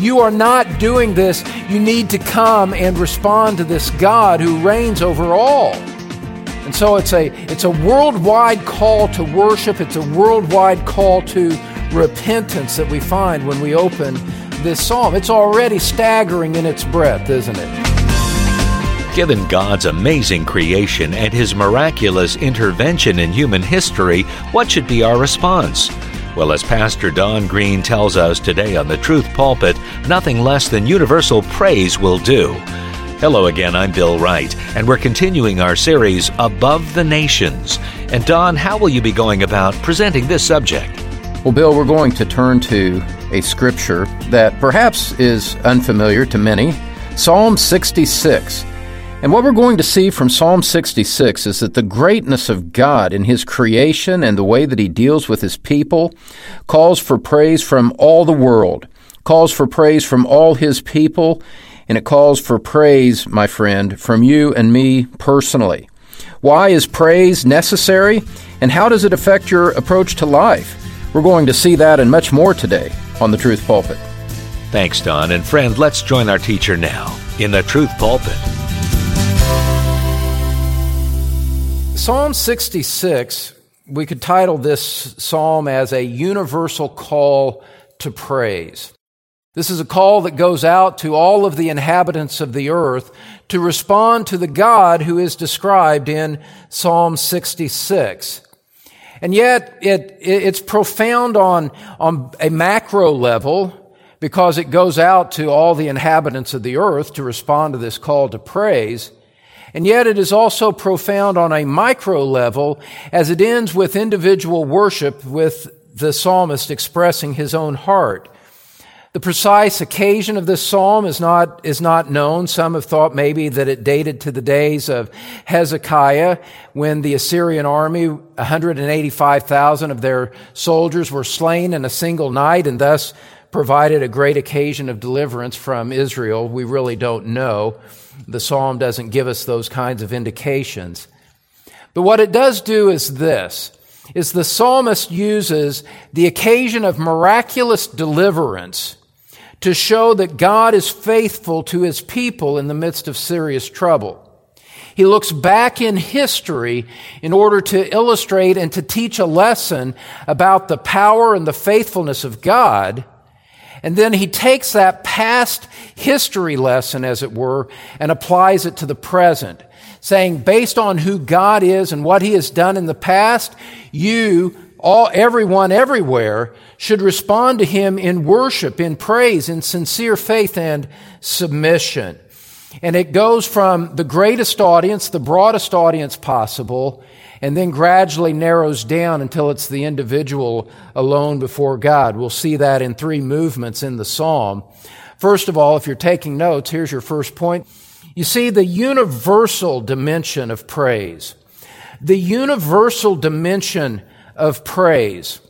you are not doing this, you need to come and respond to this God who reigns over all. And so it's a worldwide call to worship. It's a worldwide call to repentance that we find when we open this psalm. It's already staggering in its breadth, isn't it? Given God's amazing creation and His miraculous intervention in human history, what should be our response? Well, as Pastor Don Green tells us today on the Truth Pulpit, nothing less than universal praise will do. Hello again, I'm Bill Wright, and we're continuing our series, Above the Nations. And Don, how will you be going about presenting this subject? Well, Bill, we're going to turn to a scripture that perhaps is unfamiliar to many, Psalm 66. And what we're going to see from Psalm 66 is that the greatness of God in His creation and the way that He deals with His people calls for praise from all the world, calls for praise from all His people, and it calls for praise, my friend, from you and me personally. Why is praise necessary, and how does it affect your approach to life? We're going to see that and much more today on the Truth Pulpit. Thanks, Don. And friend, let's join our teacher now in the Truth Pulpit. Psalm 66, we could title this psalm as a universal call to praise. This is a call that goes out to all of the inhabitants of the earth to respond to the God who is described in Psalm 66. And yet, it's profound on a macro level because it goes out to all the inhabitants of the earth to respond to this call to praise. And yet it is also profound on a micro level as it ends with individual worship with the psalmist expressing his own heart. The precise occasion of this psalm is not known. Some have thought maybe that it dated to the days of Hezekiah when the Assyrian army, 185,000 of their soldiers were slain in a single night and thus provided a great occasion of deliverance from Israel. We really don't know. The psalm doesn't give us those kinds of indications. But what it does do is this, is the psalmist uses the occasion of miraculous deliverance to show that God is faithful to His people in the midst of serious trouble. He looks back in history in order to illustrate and to teach a lesson about the power and the faithfulness of God. And then he takes that past history lesson, as it were, and applies it to the present, saying, based on who God is and what He has done in the past, everyone, everywhere, should respond to Him in worship, in praise, in sincere faith and submission. And it goes from the greatest audience, the broadest audience possible, and then gradually narrows down until it's the individual alone before God. We'll see that in three movements in the psalm. First of all, if you're taking notes, here's your first point. You see the universal dimension of praise. The universal dimension of praise.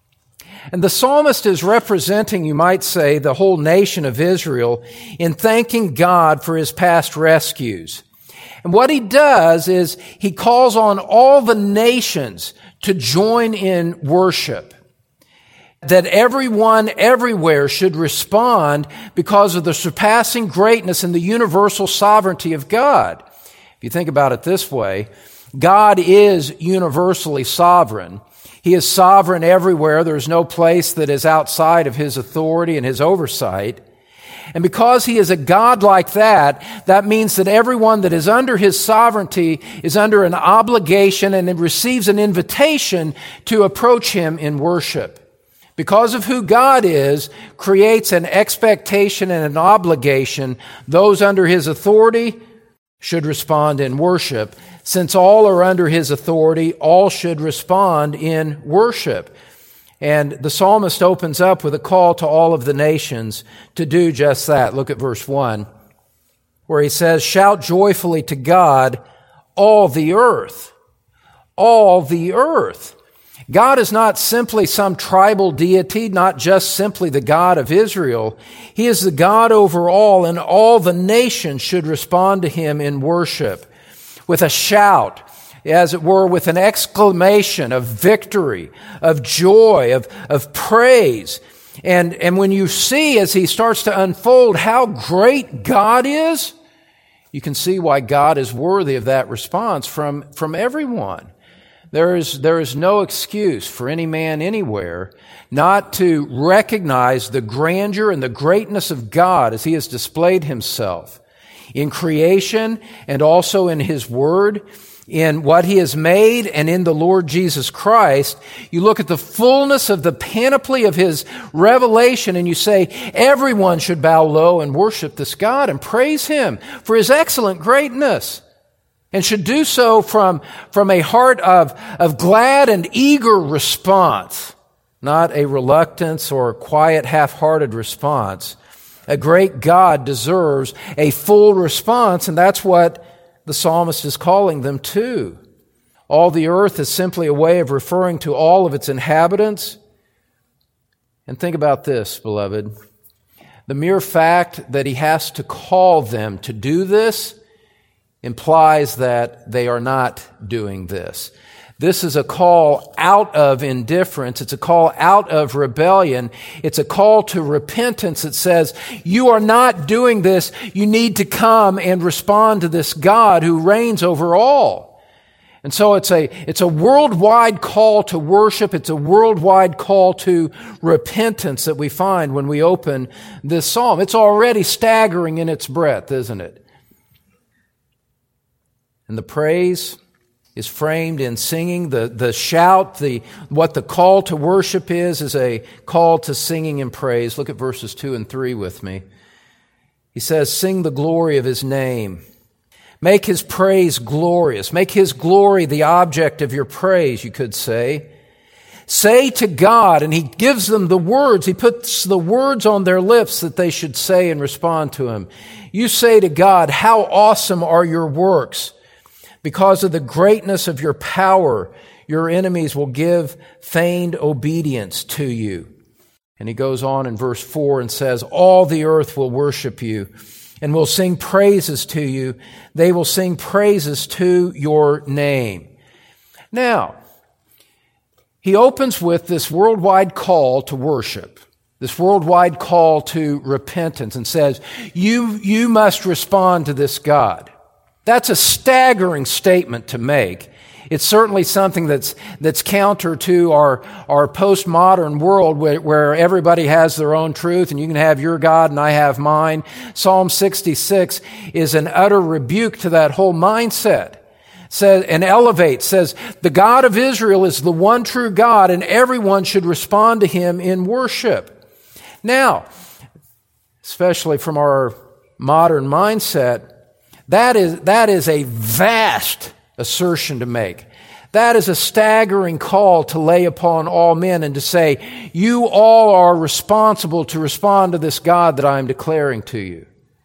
And the psalmist is representing, you might say, the whole nation of Israel in thanking God for His past rescues. And what he does is he calls on all the nations to join in worship. That everyone everywhere should respond because of the surpassing greatness and the universal sovereignty of God. If you think about it this way, God is universally sovereign. He is sovereign everywhere. There's no place that is outside of His authority and His oversight. And because He is a God like that, that means that everyone that is under His sovereignty is under an obligation and it receives an invitation to approach Him in worship. Because of who God is, creates an expectation and an obligation. Those under His authority should respond in worship. Since all are under His authority, all should respond in worship. And the psalmist opens up with a call to all of the nations to do just that. Look at verse 1, where he says, "Shout joyfully to God, all the earth." All the earth. God is not simply some tribal deity, not just simply the God of Israel. He is the God over all, and all the nations should respond to Him in worship with a shout, as it were, with an exclamation of victory, of joy, of praise. And when you see, as he starts to unfold, how great God is, you can see why God is worthy of that response from everyone. There is no excuse for any man anywhere not to recognize the grandeur and the greatness of God as he has displayed himself in creation and also in his word, in what he has made and in the Lord Jesus Christ. You look at the fullness of the panoply of his revelation and you say, everyone should bow low and worship this God and praise him for his excellent greatness. And should do so from a heart of glad and eager response, not a reluctance or quiet, half-hearted response. A great God deserves a full response, and that's what the psalmist is calling them to. All the earth is simply a way of referring to all of its inhabitants. And think about this, beloved. The mere fact that he has to call them to do this implies that they are not doing this. This is a call out of indifference. It's a call out of rebellion. It's a call to repentance that says, you are not doing this. You need to come and respond to this God who reigns over all. And so it's a worldwide call to worship. It's a worldwide call to repentance that we find when we open this psalm. It's already staggering in its breadth, isn't it? And the praise is framed in singing. The shout, what the call to worship is a call to singing and praise. Look at verses 2 and 3 with me. He says, sing the glory of his name. Make his praise glorious. Make his glory the object of your praise, you could say. Say to God, and he gives them the words. He puts the words on their lips that they should say and respond to him. You say to God, how awesome are your works! Because of the greatness of your power, your enemies will give feigned obedience to you. And he goes on in verse 4 and says, all the earth will worship you and will sing praises to you. They will sing praises to your name. Now, he opens with this worldwide call to worship, this worldwide call to repentance, and says, you must respond to this God. That's a staggering statement to make. It's certainly something that's counter to our postmodern world where everybody has their own truth and you can have your God and I have mine. Psalm 66 is an utter rebuke to that whole mindset. Says the God of Israel is the one true God and everyone should respond to him in worship. Now, especially from our modern mindset, that is a vast assertion to make. That is a staggering call to lay upon all men and to say, you all are responsible to respond to this God that I am declaring to you.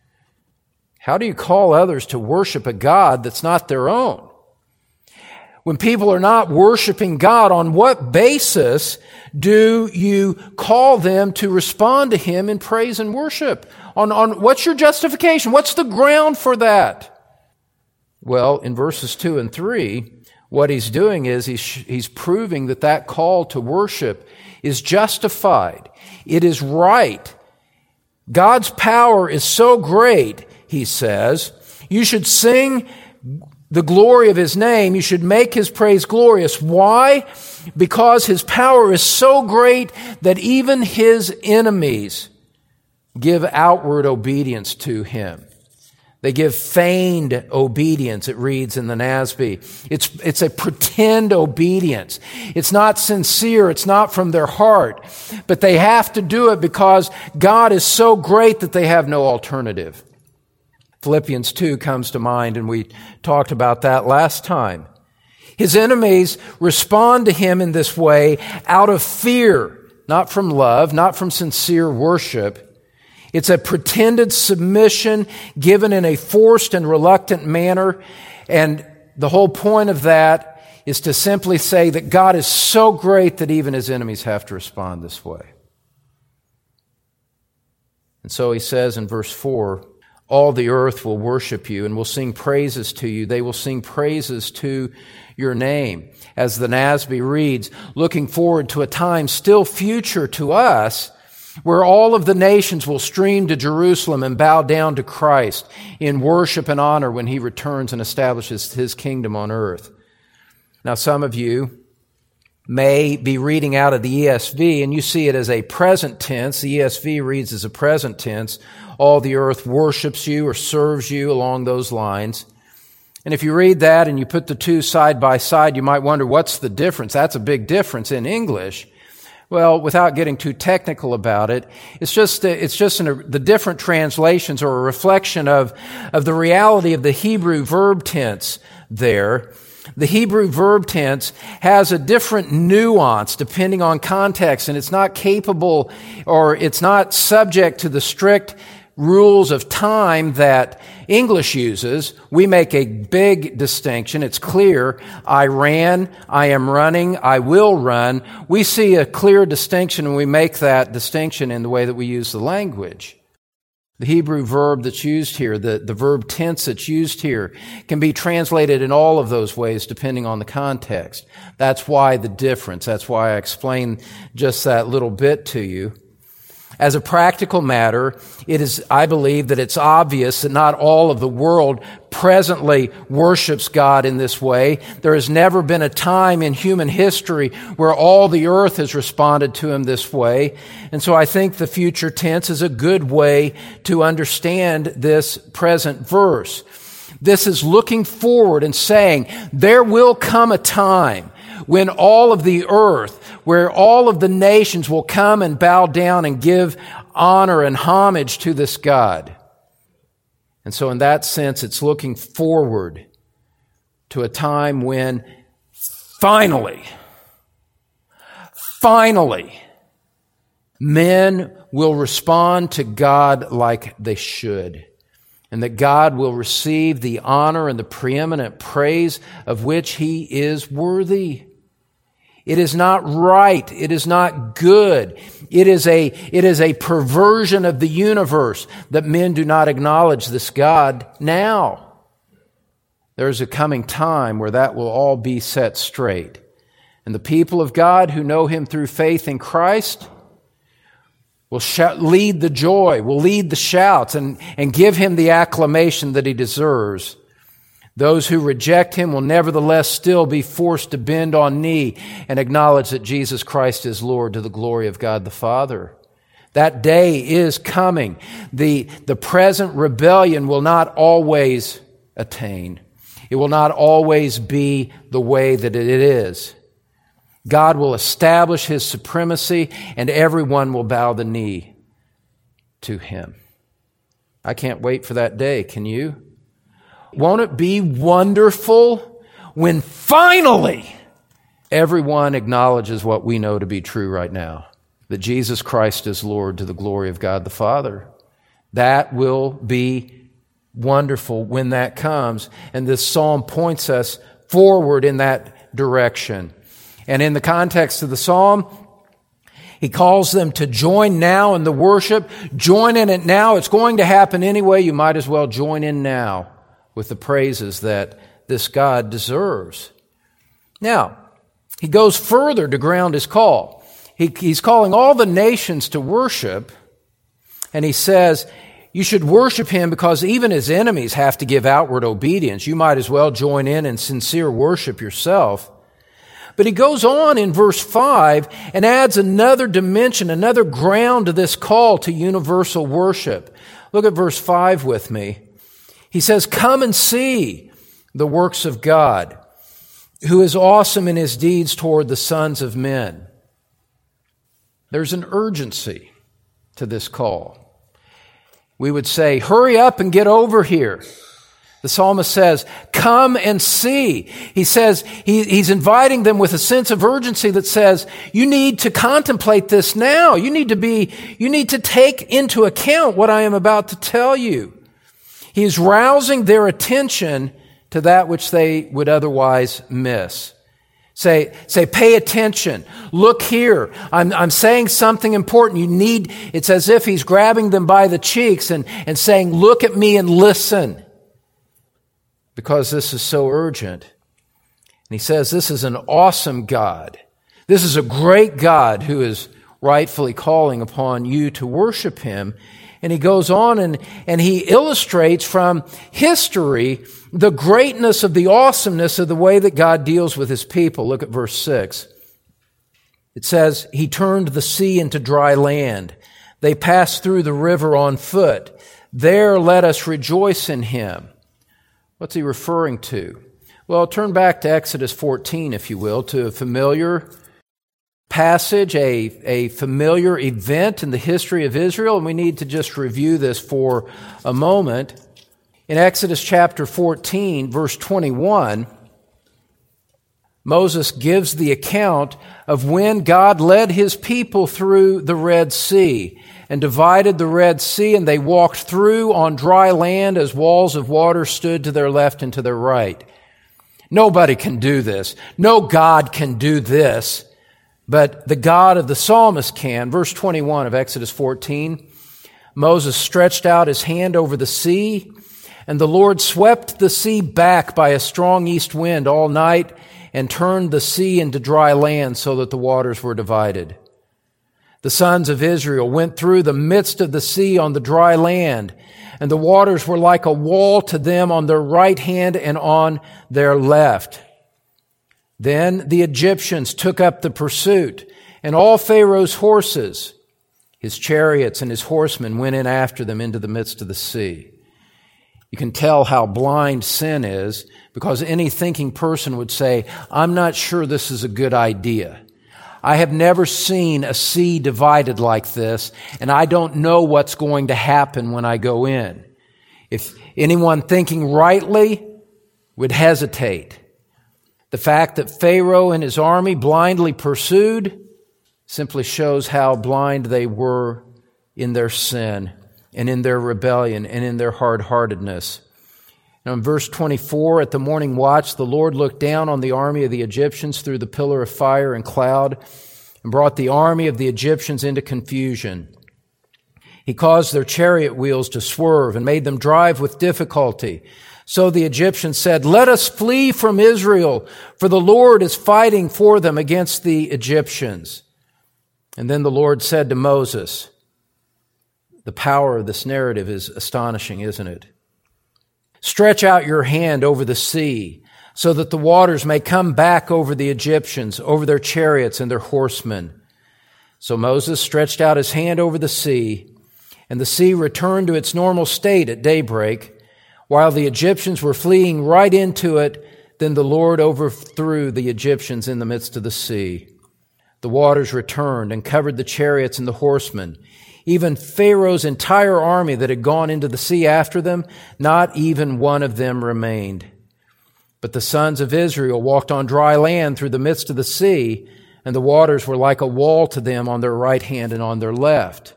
How do you call others to worship a God that's not their own? When people are not worshiping God, on what basis do you call them to respond to him in praise and worship? On what's your justification? What's the ground for that? Well, in verses 2 and 3, what he's doing is he's proving that call to worship is justified. It is right. God's power is so great, he says, you should sing the glory of his name. You should make his praise glorious. Why? Because his power is so great that even his enemies give outward obedience to him. They give feigned obedience, it reads in the NASB. It's a pretend obedience. It's not sincere. It's not from their heart. But they have to do it because God is so great that they have no alternative. Philippians 2 comes to mind, and we talked about that last time. His enemies respond to him in this way out of fear, not from love, not from sincere worship. It's a pretended submission given in a forced and reluctant manner. And the whole point of that is to simply say that God is so great that even his enemies have to respond this way. And so he says in verse 4, all the earth will worship you and will sing praises to you. They will sing praises to your name. As the NASB reads, looking forward to a time still future to us where all of the nations will stream to Jerusalem and bow down to Christ in worship and honor when he returns and establishes his kingdom on earth. Now, some of you may be reading out of the ESV, and you see it as a present tense. The ESV reads as a present tense. All the earth worships you or serves you, along those lines. And if you read that and you put the two side by side, you might wonder, what's the difference? That's a big difference in English. Well, without getting too technical about it, it's just the different translations are a reflection of the reality of the Hebrew verb tense there. The Hebrew verb tense has a different nuance depending on context, and it's not capable or it's not subject to the strict rules of time that English uses. We make a big distinction. It's clear. I ran, I am running, I will run. We see a clear distinction, and we make that distinction in the way that we use the language. The Hebrew verb that's used here, the verb tense that's used here, can be translated in all of those ways depending on the context. That's why the difference. That's why I explained just that little bit to you. As a practical matter, I believe that it's obvious that not all of the world presently worships God in this way. There has never been a time in human history where all the earth has responded to him this way. And so I think the future tense is a good way to understand this present verse. This is looking forward and saying, there will come a time when all of the earth, where all of the nations will come and bow down and give honor and homage to this God. And so in that sense, it's looking forward to a time when finally, men will respond to God like they should, and that God will receive the honor and the preeminent praise of which he is worthy. It is not right. It is not good. It is a perversion of the universe that men do not acknowledge this God now. There is a coming time where that will all be set straight. And the people of God who know him through faith in Christ will lead the joy, will lead the shouts, and give him the acclamation that he deserves. Those who reject him will nevertheless still be forced to bend on knee and acknowledge that Jesus Christ is Lord to the glory of God the Father. That day is coming. The present rebellion will not always attain. It will not always be the way that it is. God will establish his supremacy, and everyone will bow the knee to him. I can't wait for that day. Can you? Won't it be wonderful when finally everyone acknowledges what we know to be true right now, that Jesus Christ is Lord to the glory of God the Father? That will be wonderful when that comes, and this psalm points us forward in that direction. And in the context of the psalm, he calls them to join now in the worship. Join in it now. It's going to happen anyway. You might as well join in now with the praises that this God deserves. Now, he goes further to ground his call. He's calling all the nations to worship, and he says, you should worship him because even his enemies have to give outward obedience. You might as well join in sincere worship yourself. But he goes on in verse 5 and adds another dimension, another ground to this call to universal worship. Look at verse 5 with me. He says, come and see the works of God, who is awesome in his deeds toward the sons of men. There's an urgency to this call. We would say, hurry up and get over here. The psalmist says, come and see. He says, he's inviting them with a sense of urgency that says, you need to contemplate this now. You need to take into account what I am about to tell you. He's rousing their attention to that which they would otherwise miss. Say, pay attention. Look here. I'm saying something important. It's as if he's grabbing them by the cheeks and saying, look at me and listen. Because this is so urgent. And he says, this is an awesome God. This is a great God who is rightfully calling upon you to worship Him. And he goes on and he illustrates from history the greatness of the awesomeness of the way that God deals with His people. Look at verse 6. It says, He turned the sea into dry land. They passed through the river on foot. There let us rejoice in Him. What's he referring to? Well, turn back to Exodus 14, if you will, to a familiar passage, a familiar event in the history of Israel, and we need to just review this for a moment. In Exodus chapter 14, verse 21, Moses gives the account of when God led His people through the Red Sea and divided the Red Sea, and they walked through on dry land as walls of water stood to their left and to their right. Nobody can do this. No God can do this. But the God of the psalmist can. Verse 21 of Exodus 14, Moses stretched out his hand over the sea, and the Lord swept the sea back by a strong east wind all night and turned the sea into dry land so that the waters were divided. The sons of Israel went through the midst of the sea on the dry land, and the waters were like a wall to them on their right hand and on their left. Then the Egyptians took up the pursuit, and all Pharaoh's horses, his chariots and his horsemen went in after them into the midst of the sea. You can tell how blind sin is because any thinking person would say, I'm not sure this is a good idea. I have never seen a sea divided like this, and I don't know what's going to happen when I go in. If anyone thinking rightly would hesitate. The fact that Pharaoh and his army blindly pursued simply shows how blind they were in their sin and in their rebellion and in their hard-heartedness. Now in verse 24, at the morning watch, the Lord looked down on the army of the Egyptians through the pillar of fire and cloud and brought the army of the Egyptians into confusion. He caused their chariot wheels to swerve and made them drive with difficulty. So the Egyptians said, let us flee from Israel, for the Lord is fighting for them against the Egyptians. And then the Lord said to Moses, the power of this narrative is astonishing, isn't it? Stretch out your hand over the sea, so that the waters may come back over the Egyptians, over their chariots and their horsemen. So Moses stretched out his hand over the sea, and the sea returned to its normal state at daybreak. While the Egyptians were fleeing right into it, then the Lord overthrew the Egyptians in the midst of the sea. The waters returned and covered the chariots and the horsemen. Even Pharaoh's entire army that had gone into the sea after them, not even one of them remained. But the sons of Israel walked on dry land through the midst of the sea, and the waters were like a wall to them on their right hand and on their left.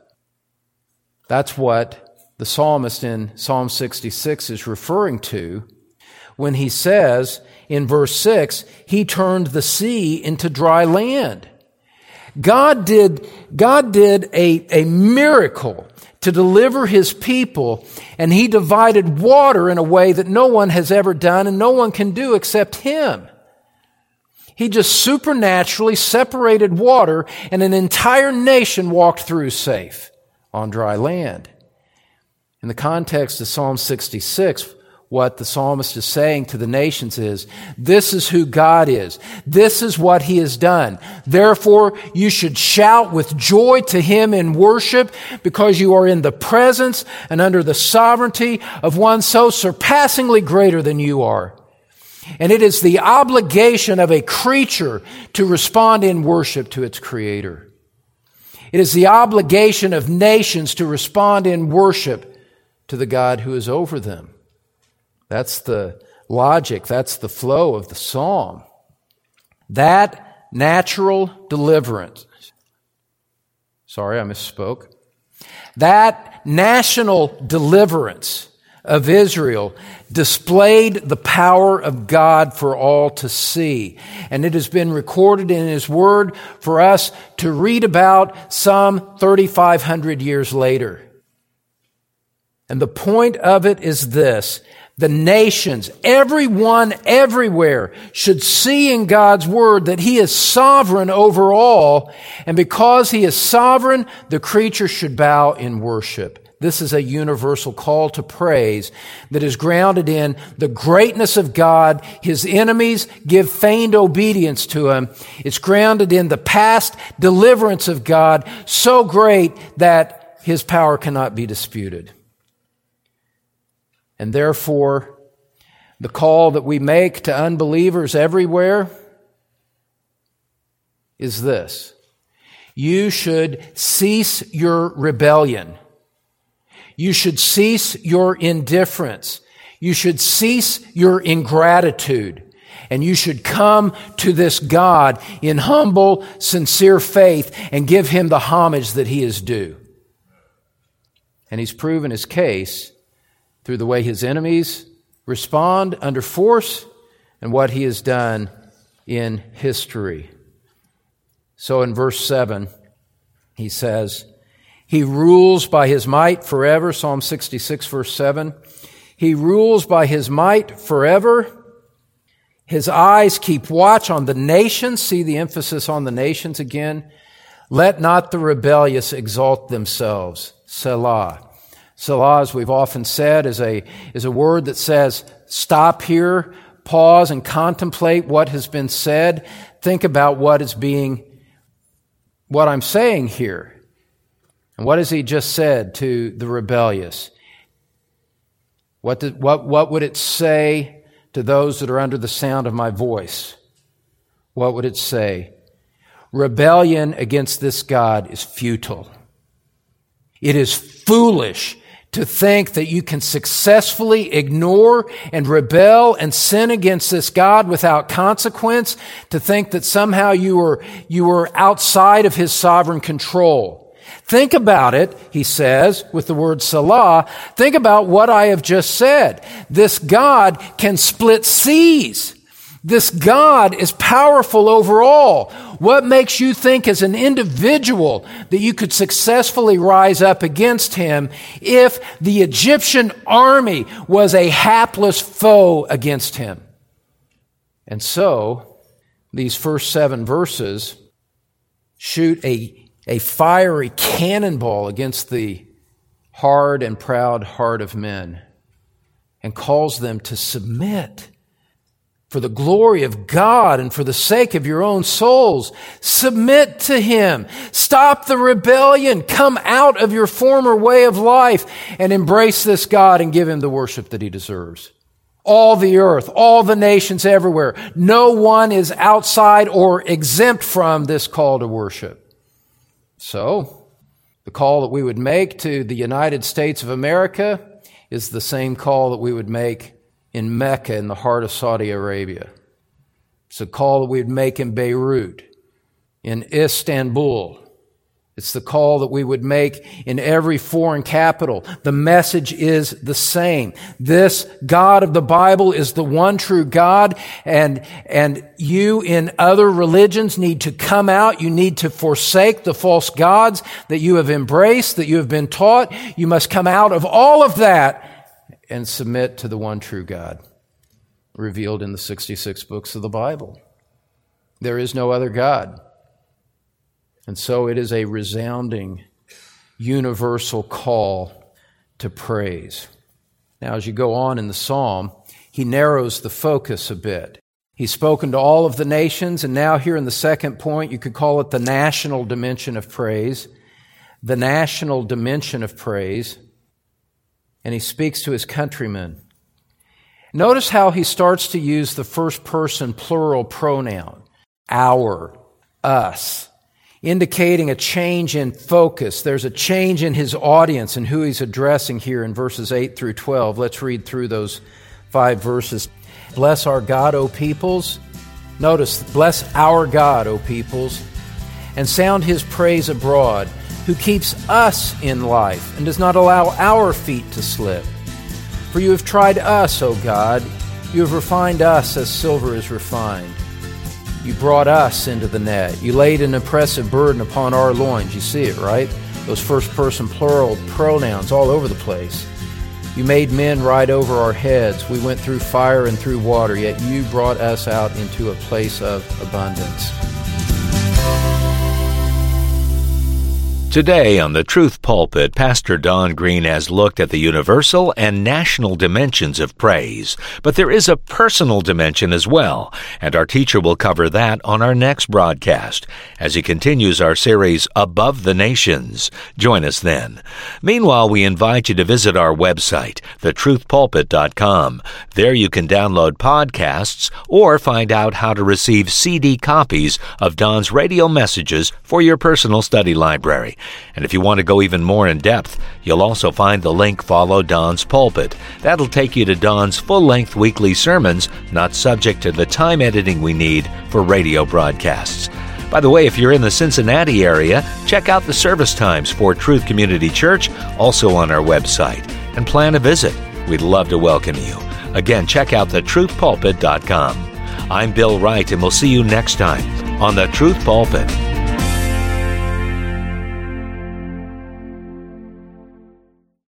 That's what the psalmist in Psalm 66 is referring to when he says in verse 6, He turned the sea into dry land. God did a miracle to deliver His people, and He divided water in a way that no one has ever done and no one can do except Him. He just supernaturally separated water, and an entire nation walked through safe on dry land. In the context of Psalm 66, what the psalmist is saying to the nations is, this is who God is. This is what He has done. Therefore, you should shout with joy to Him in worship because you are in the presence and under the sovereignty of one so surpassingly greater than you are. And it is the obligation of a creature to respond in worship to its Creator. It is the obligation of nations to respond in worship to the God who is over them. That's the logic, that's the flow of the psalm. That natural deliverance, sorry, I misspoke. That national deliverance of Israel displayed the power of God for all to see. And it has been recorded in His Word for us to read about some 3,500 years later. And the point of it is this: The nations, everyone, everywhere should see in God's Word that He is sovereign over all, and because He is sovereign, the creature should bow in worship. This is a universal call to praise that is grounded in the greatness of God. His enemies give feigned obedience to Him. It's grounded in the past deliverance of God, so great that His power cannot be disputed. And therefore, the call that we make to unbelievers everywhere is this: you should cease your rebellion. You should cease your indifference. You should cease your ingratitude. And you should come to this God in humble, sincere faith and give Him the homage that He is due. And He's proven His case through the way His enemies respond under force and what He has done in history. So in verse 7, he says, He rules by His might forever. Psalm 66, verse 7. He rules by His might forever. His eyes keep watch on the nations. See the emphasis on the nations again. Let not the rebellious exalt themselves. Selah. Selah, as we've often said, is a word that says, stop here, pause and contemplate what has been said. Think about what I'm saying here. And what has He just said to the rebellious? What would it say to those that are under the sound of my voice? What would it say? Rebellion against this God is futile. It is foolish to think that you can successfully ignore and rebel and sin against this God without consequence, to think that somehow you were outside of His sovereign control. Think about it, he says, with the word Selah. Think about what I have just said. This God can split seas. This God is powerful over all. What makes you think as an individual that you could successfully rise up against Him if the Egyptian army was a hapless foe against Him? And so, these first 7 verses shoot a fiery cannonball against the hard and proud heart of men and calls them to submit. For the glory of God and for the sake of your own souls, submit to Him. Stop the rebellion. Come out of your former way of life and embrace this God and give Him the worship that He deserves. All the earth, all the nations everywhere, no one is outside or exempt from this call to worship. So, the call that we would make to the United States of America is the same call that we would make in Mecca, in the heart of Saudi Arabia. It's a call that we'd make in Beirut, in Istanbul. It's the call that we would make in every foreign capital. The message is the same. This God of the Bible is the one true God, and you in other religions need to come out. You need to forsake the false gods that you have embraced, that you have been taught. You must come out of all of that and submit to the one true God, revealed in the 66 books of the Bible. There is no other God. And so it is a resounding, universal call to praise. Now, as you go on in the psalm, he narrows the focus a bit. He's spoken to all of the nations, and now here in the second point, you could call it the national dimension of praise. The national dimension of praise. And he speaks to his countrymen. Notice how he starts to use the first person plural pronoun, our, us, indicating a change in focus. There's a change in his audience and who he's addressing here in verses 8 through 12. Let's read through those 5 verses. Bless our God, O peoples. Notice, bless our God, O peoples, and sound His praise abroad, who keeps us in life and does not allow our feet to slip. For you have tried us, O God. You have refined us as silver is refined. You brought us into the net. You laid an oppressive burden upon our loins. You see it, right? Those first person plural pronouns all over the place. You made men ride over our heads. We went through fire and through water, yet you brought us out into a place of abundance. Today on the Truth Pulpit, Pastor Don Green has looked at the universal and national dimensions of praise. But there is a personal dimension as well, and our teacher will cover that on our next broadcast as he continues our series, Above the Nations. Join us then. Meanwhile, we invite you to visit our website, thetruthpulpit.com. There you can download podcasts or find out how to receive CD copies of Don's radio messages for your personal study library. And if you want to go even more in depth, you'll also find the link Follow Don's Pulpit. That'll take you to Don's full-length weekly sermons, not subject to the time editing we need for radio broadcasts. By the way, if you're in the Cincinnati area, check out the service times for Truth Community Church, also on our website, and plan a visit. We'd love to welcome you. Again, check out thetruthpulpit.com. I'm Bill Wright, and we'll see you next time on The Truth Pulpit.